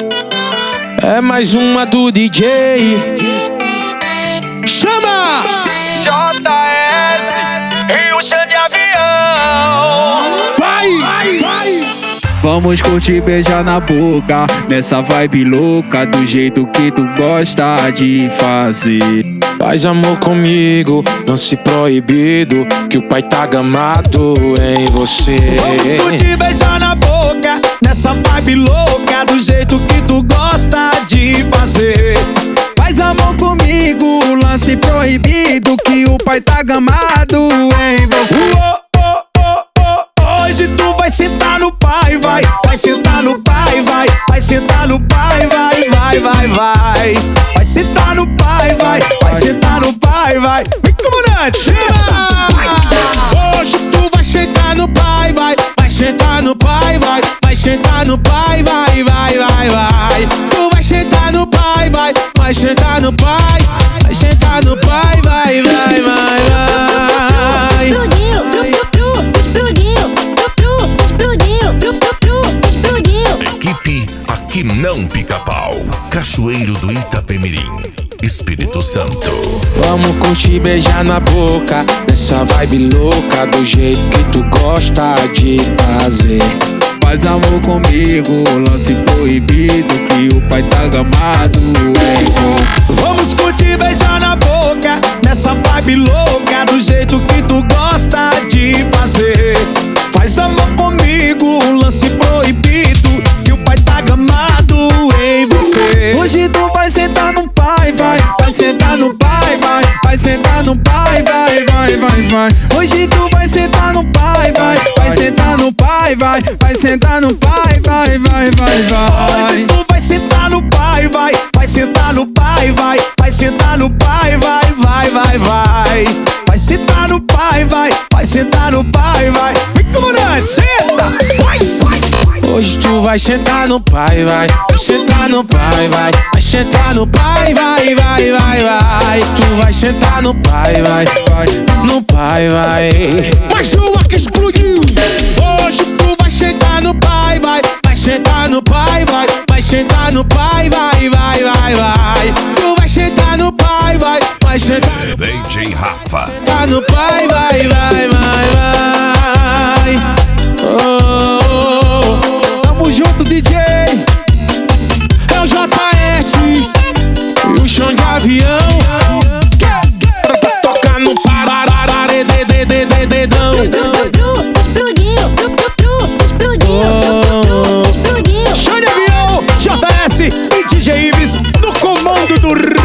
É mais uma do DJ. Chama! JS e o chão de avião. Vai! Vamos curtir, beijar na boca, nessa vibe louca, do jeito que tu gosta de fazer. Faz amor comigo, lance proibido, que o pai tá gamado em você. Vamos curtir, beijar na boca, nessa vibe louca, do jeito que tu gosta de fazer. Faz amor comigo, lance proibido, que o pai tá gamado em você. Hoje tu vai sentar no pai, vai sentar no pai, vai sentar no pai, vai sentar no pai, vai sentar no pai, vai. Vem, comandante, senta! Hoje tu vai sentar no pai, vai sentar no pai, vai sentar no pai, vai. Tu vai sentar no pai, vai sentar no pai, vai sentar no pai, vai. Equipe Aqui Não Pica-Pau, Cachoeiro do Itapemirim, Espírito Santo. Vamos curtir, beijar na boca, nessa vibe louca, do jeito que tu gosta de fazer. Faz amor comigo, lance proibido, que o pai tá gamado em você. Vamos curtir, beijar na boca, nessa vibe louca, do jeito que tu gosta de fazer. Faz amor comigo, lance proibido, que o pai tá gamado em você. Hoje tu vai sentar no pai, vai sentar no pai, vai sentar no pai, vai. Hoje tu vai sentar no pai, vai sentar no pai, vai sentar no pai, vai. Hoje tu vai sentar no pai, vai sentar no pai, vai sentar no pai, vai. Vai sentar no pai, vai sentar no pai, vai. Vem, comandante, senta! Vai. Hoje tu vai sentar no pai, vai sentar no pai, vai sentar no pai, vai. Tu vai sentar no pai, vai no pai, vai. Mais uma que explodiu. Hoje tu vai sentar no pai, vai sentar no pai, vai sentar no pai, vai. Tu vai sentar no pai, vai sentar DJ Rafa. no pai, vai. Tamo junto, DJ. É o JS e o chão de avião. Pra tocar no dedão. Chão de avião, JS e DJ Ives no comando do